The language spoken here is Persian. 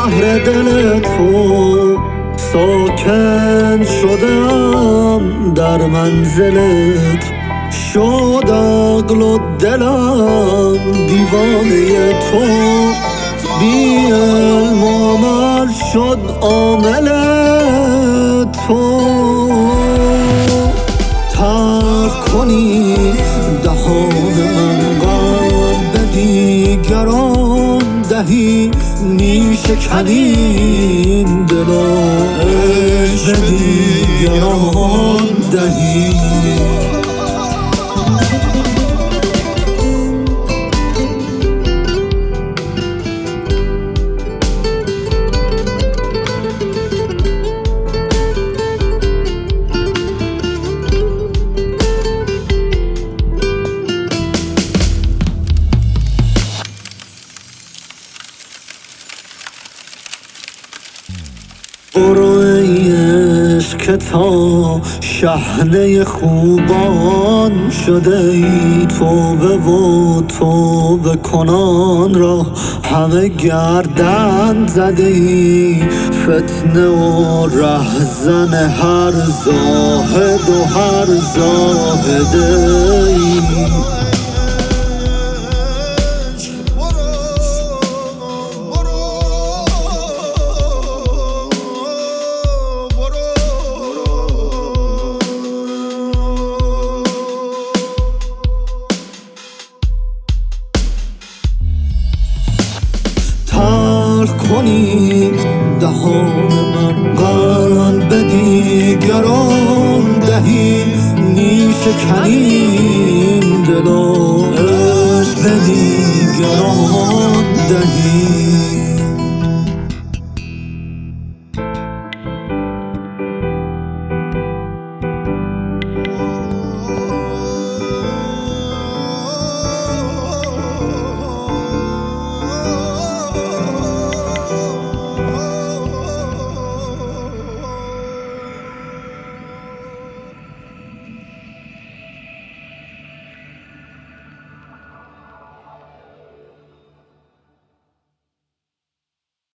بهر دل تو ساکن شدم، در منزلت شد عقل و دلم دیوانه تو. بی علم و عمل شد عامل تو. ترک کنی دهان من، قلب به دیگران دهی، میشکنیم دلا عشق به دیگران دهی. برو ای عشق که تا شحنه خوبان شده ای، توبه و توبه کنان را همه گردن زده ای. فتنه و رهزن هر زاهد و هر زاهده ای. ترک کنی دهان من، قلب به دیگران دهی، میشکنیم دلا عشق به دیگران دهی.